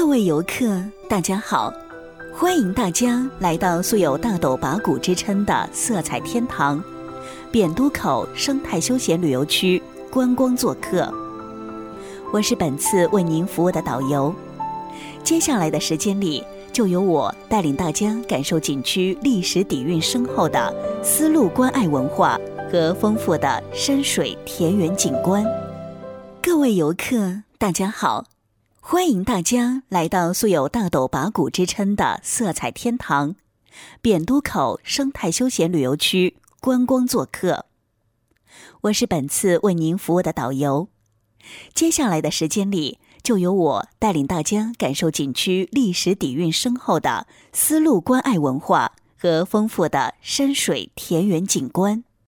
各位游客，大家好，欢迎大家来到素有大斗拔谷之称的色彩天堂扁都口生态休闲旅游区观光做客。我是本次为您服务的导游，接下来的时间里，就由我带领大家感受景区历史底蕴深厚的丝路关爱文化和丰富的山水田园景观。各位游客，大家好，欢迎大家来到素有大斗拔谷之称的色彩天堂扁都口生态休闲旅游区观光做客。我是本次为您服务的导游，接下来的时间里，就由我带领大家感受景区历史底蕴深厚的丝路关爱文化和丰富的山水田园景观。